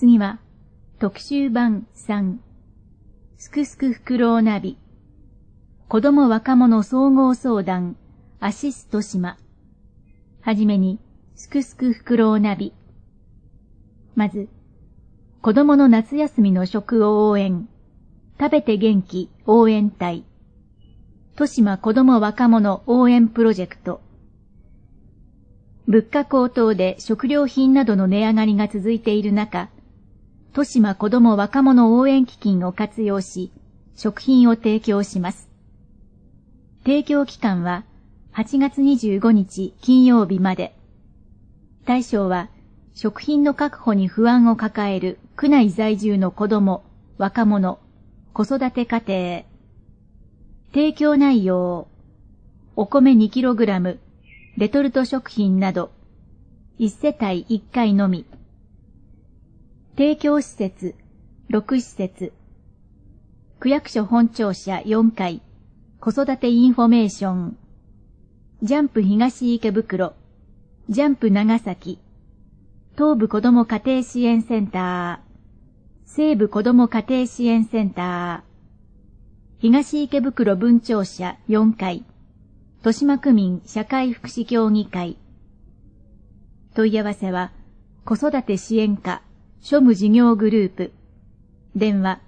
次は、特集版3、すくすくフクロウナビ、子ども若者総合相談、アシスト島。はじめに、すくすくフクロウナビ。まず、子どもの夏休みの食を応援、食べて元気応援隊、豊島子ども若者応援プロジェクト。物価高騰で食料品などの値上がりが続いている中、豊島子ども若者応援基金を活用し、食品を提供します。提供期間は8月25日金曜日まで。対象は、食品の確保に不安を抱える区内在住の子ども、若者、子育て家庭。提供内容、お米 2kg、レトルト食品など、1世帯1回のみ。提供施設、6施設。区役所本庁舎4階、子育てインフォメーション。ジャンプ東池袋、ジャンプ長崎、東部子ども家庭支援センター、西部子ども家庭支援センター、東池袋分庁舎4階、豊島区民社会福祉協議会。問い合わせは、子育て支援課、庶務事業グループ。電話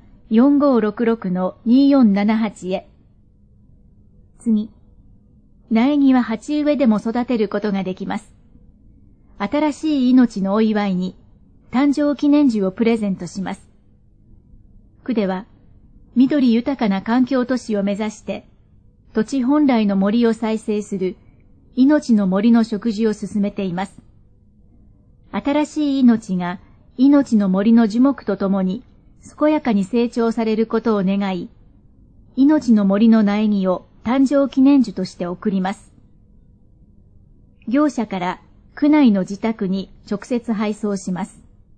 4566-2478 へ。次。苗木は鉢植えでも育てることができます。新しい命のお祝いに、誕生記念樹をプレゼントします。区では、緑豊かな環境都市を目指して、土地本来の森を再生する、命の森の植樹を進めています。新しい命が、命の森の樹木とともに、健やかに成長されることを願い、命の森の苗木を誕生記念樹として贈ります。業者から区内の自宅に直接配送します。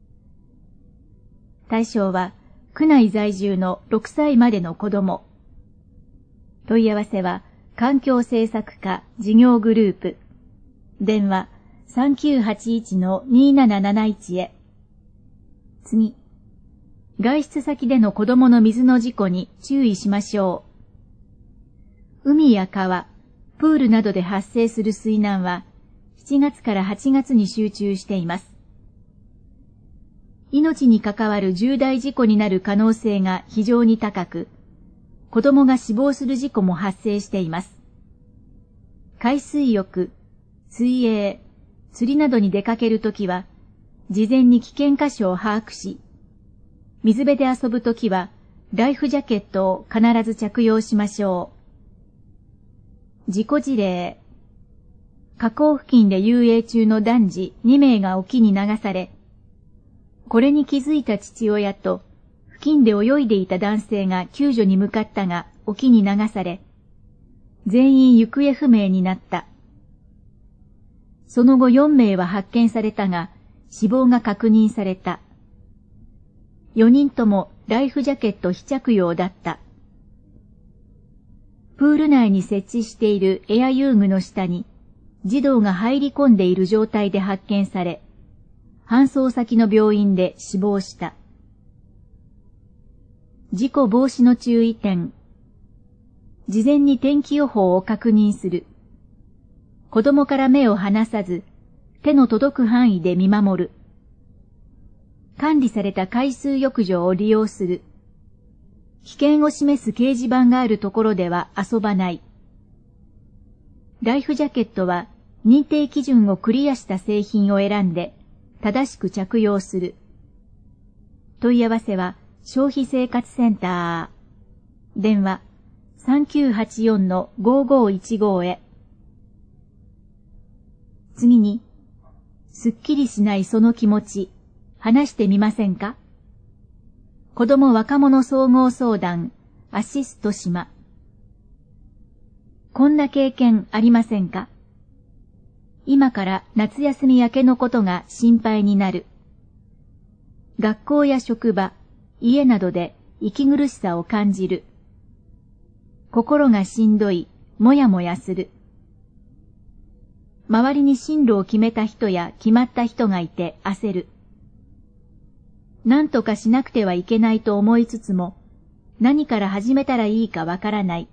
対象は、区内在住の6歳までの子供。問い合わせは、環境政策課事業グループ。電話 3981-2771 へ。次。外出先での子供の水の事故に注意しましょう。海や川、プールなどで発生する水難は、7月から8月に集中しています。命に関わる重大事故になる可能性が非常に高く、子供が死亡する事故も発生しています。海水浴、水泳、釣りなどに出かけるときは、事前に危険箇所を把握し、水辺で遊ぶときは、ライフジャケットを必ず着用しましょう。事故事例。河口付近で遊泳中の男児2名が沖に流され、これに気づいた父親と、付近で泳いでいた男性が救助に向かったが沖に流され、全員行方不明になった。その後4名は発見されたが、死亡が確認された。4人ともライフジャケット非着用だった。プール内に設置しているエア遊具の下に、児童が入り込んでいる状態で発見され、搬送先の病院で死亡した。事故防止の注意点。事前に天気予報を確認する。子供から目を離さず、手の届く範囲で見守る。管理された海水浴場を利用する。危険を示す掲示板があるところでは遊ばない。ライフジャケットは認定基準をクリアした製品を選んで正しく着用する。問い合わせは消費生活センター。電話 3984-5515 へ。次に、すっきりしないその気持ち、話してみませんか？子ども若者総合相談、アシスト島。こんな経験ありませんか？今から夏休み明けのことが心配になる。学校や職場、家などで息苦しさを感じる。心がしんどい、もやもやする。周りに進路を決めた人や決まった人がいて焦る。 何とかしなくてはいけないと思いつつも、何から始めたらいいかわからない。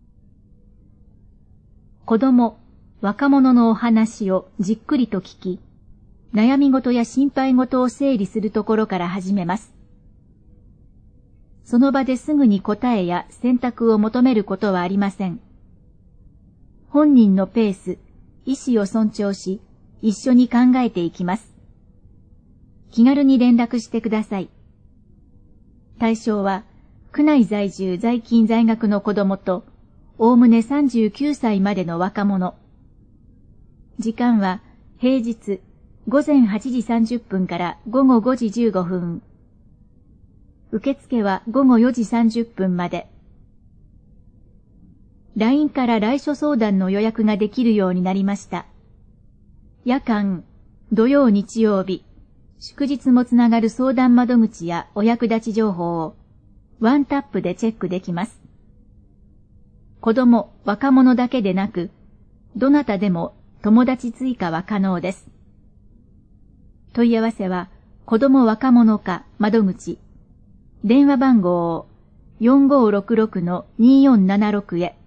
子供、若者のお話をじっくりと聞き、悩み事や心配事を整理するところから始めます。その場ですぐに答えや選択を求めることはありません。本人のペース、意思を尊重し、一緒に考えていきます。気軽に連絡してください。対象は、区内在住在勤在学の子供と、おおむね39歳までの若者。時間は、平日、午前8時30分から午後5時15分。受付は午後4時30分まで。LINE から来所相談の予約ができるようになりました。夜間、土曜日曜日、祝日もつながる相談窓口やお役立ち情報をワンタップでチェックできます。子供、若者だけでなく、どなたでも友達追加は可能です。問い合わせは、子供若者課窓口、電話番号を4566-2476へ。